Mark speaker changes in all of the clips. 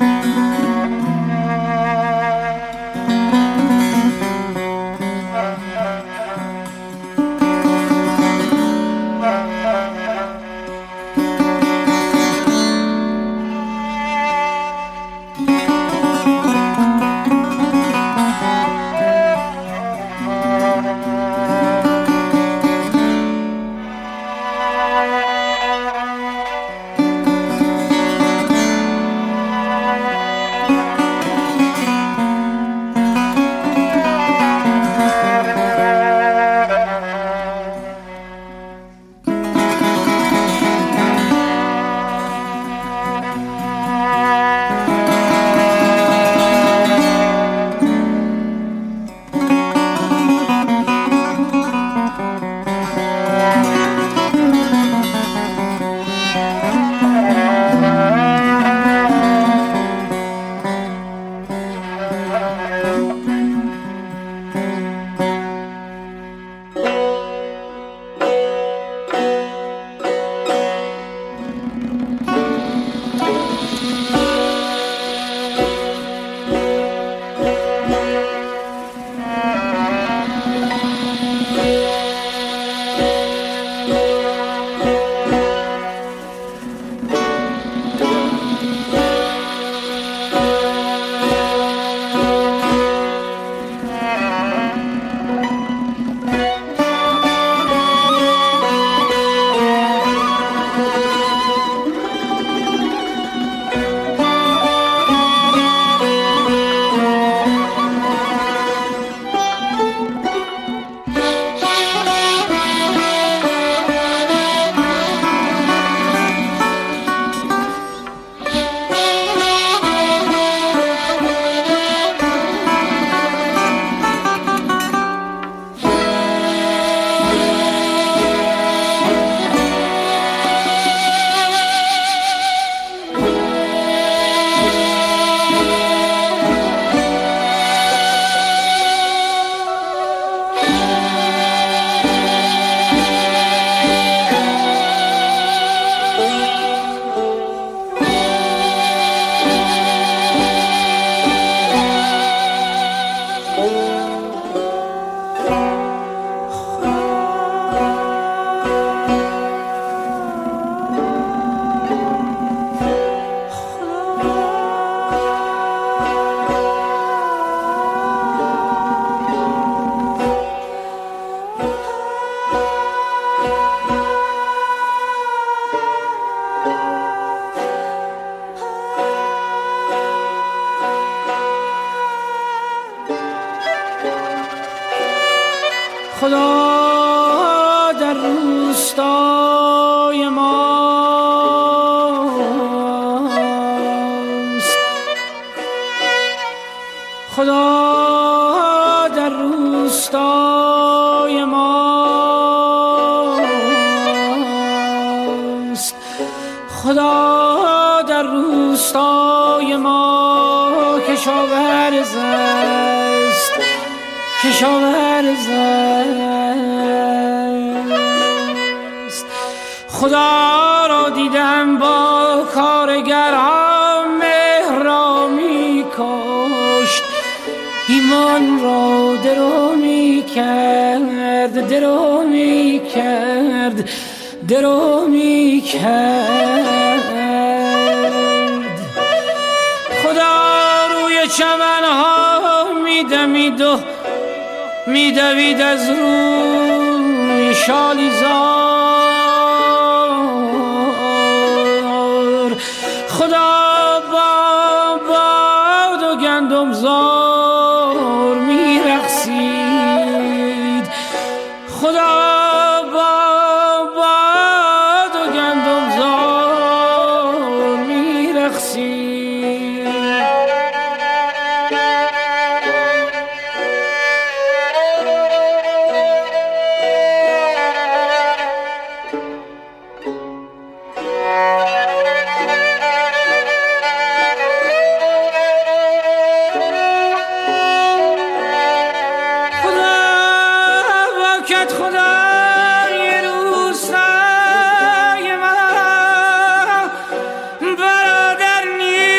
Speaker 1: خدا در روستای ماست، خدا در روستای ماست، خدا در روستای ما کشاورز است، کشاورز است. خدا را دیدم با کارگران مهر را می کشت، ایمان را درو می کرد، درو می کرد، درو می کرد. خدا روی چمنها می دمید و می دوید از روی شالیزار. خدا با باد و گندمزار می رقصید، خدا با باد و گندمزار می رقصید. برادر نیست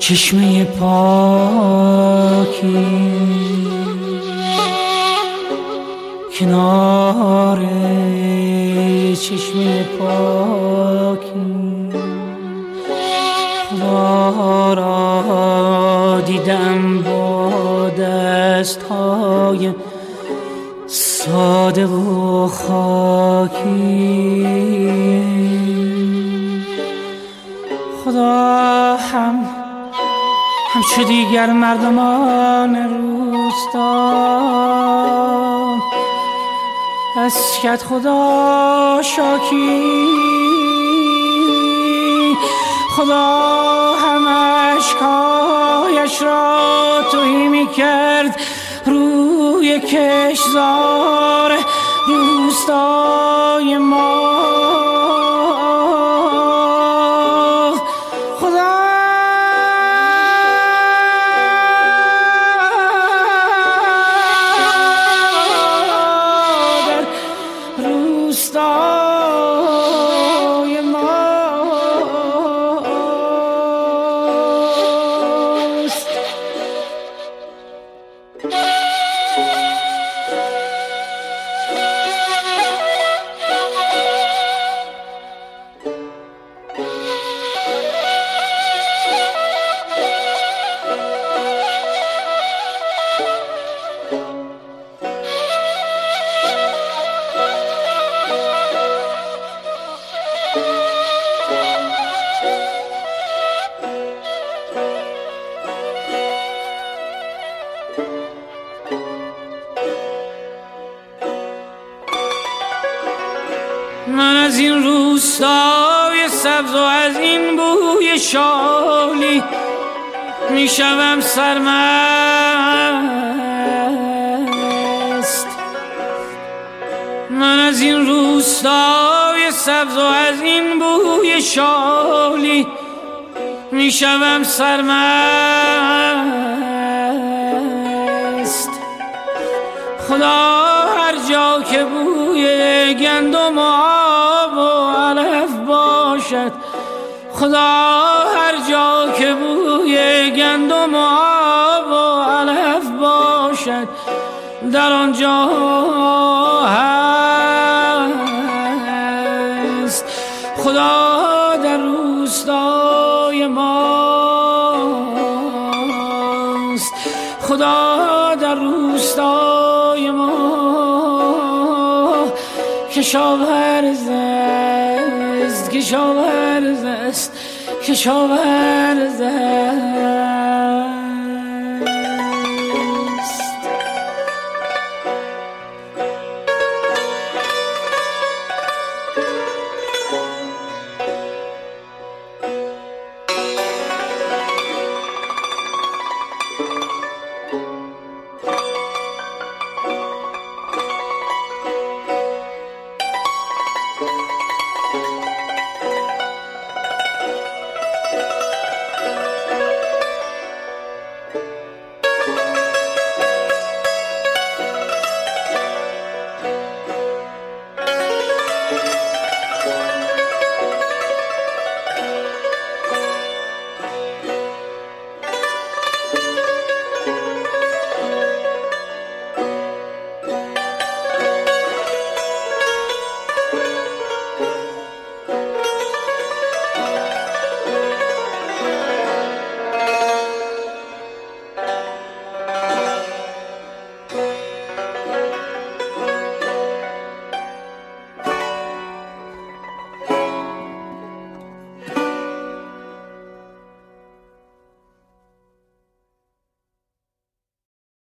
Speaker 1: چشمه پاکی کنار چشمه پاکی خدا را دیدم با دستهای ساده و خاکی. خدا همچو دیگر مردمان روستا از کت خدا شاکی. خدا هم اشکایش را تهی می کرد روی کشتزار روستای ما. من از این روستای سبز و از این بوی شالی میشوم سرمست. من از این روستای سبز و از این بوی شالی میشوم سرمست. خدا هر جا که بوی گندم و آب و علف باشد، خدا هر جا که بوی گندم و آب و علف باشد در آنجا هست. خدا در روستای ماست، خدا در روستای ما. کشاورز است، کشاورز است، کشاورز است.